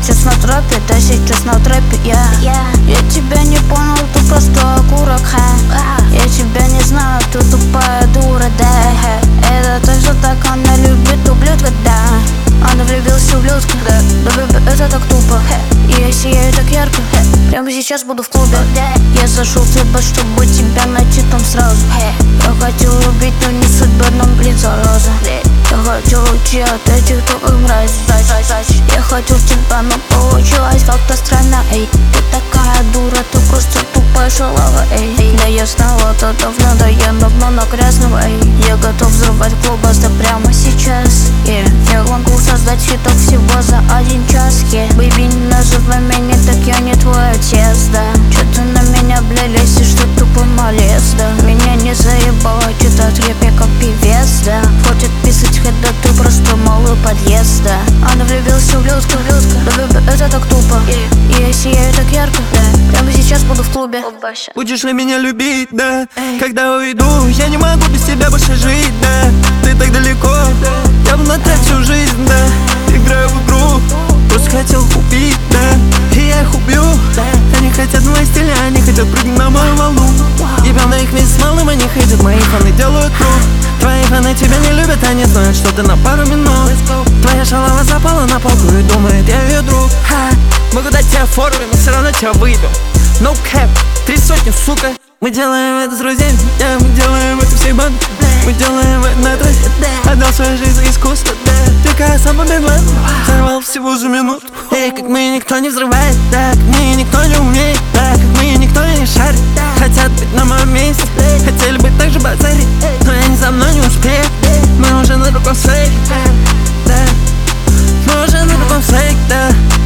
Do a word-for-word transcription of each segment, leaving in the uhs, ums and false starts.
сейчас на тропе, да сейчас на тропе я yeah. Я тебя не понял, ты просто окурок, ха ah. Я тебя не знаю, ты тупая дура, да Это точно так, она любит ублюдка, да Она влюбилась в ублюдка, да, да это так тупо И я сияю так ярко, прямо сейчас буду в клубе Я зашел в тебя, чтобы тебя найти там сразу Я хотел убить, но не судьба, но блин, зараза Я хотел уйти от этих тупых мразей Я хотел тебя, но получилось как-то странно, эй Ты такая дура, ты просто тупая шалава, эй Да я знала это давно, да я давно на грязного, эй Я готов взрывать клуб, да прямо сейчас, yeah. Я могу создать хитов всего за один час, yeah. Бэйби, не называй меня, так я не твой отец, да Чё ты на меня, бля, лезешь, что тупо малец, да Меня не заебало читать рэп, я как певец, да Хочет писать хэт, да ты просто малый подъезд, да Она влюбилась в ублюдка, ублюдка, да это так тупо yeah. И я сияю так ярко, да Прямо сейчас буду в клубе. Будешь ли меня любить, да? Эй. Когда уйду, я не могу без тебя больше жить, да Ты так далеко, я бы на трек всю жизнь, да Играю в игру, просто хотел убить, да И я их убью, они хотят мои стиля, они хотят прыгнуть на мою волну Ебал на их вместе с малым, они хейтят, мои фаны делают круг Твои фаны тебя не любят, они знают, что ты на пару минут Твоя шалава запала на полку и думает, я ее друг Ха. Могу дать тебе фору, но все равно тебя выйду No cap, три сотни, сука Мы делаем это с друзьями, yeah, мы делаем это всей бандой Мы делаем это на трассе, отдал свою жизнь за искусство Такая сама беглан, взорвал всего за минуту Эй, как мы никто не взрывает, да, как мы никто не умеет, да, как мы никто не шарит Хотят быть на моем месте, хотели быть так же базарить Но я не за мной не успею, мы уже на другом свете, да Мы уже на другом свете, да,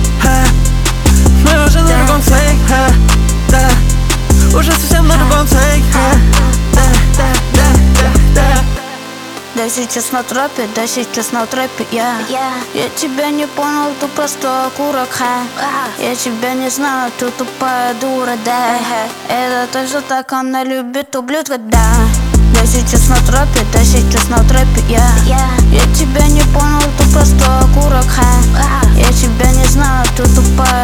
мы уже на другом свете, да Уже совсем на другом свете, да, да, да, да, да Да сейчас на тропе, да сейчас на тропе я yeah. Я тебя не понял, ты просто окурок, ха ah. Я тебя не знаю, ты тупая дура, да Это точно так, она любит ублюдка, да Я сейчас на тропе, да сейчас на тропе я yeah. Я тебя не понял, ты просто окурок, ха ah. Я тебя не знаю, ты тупая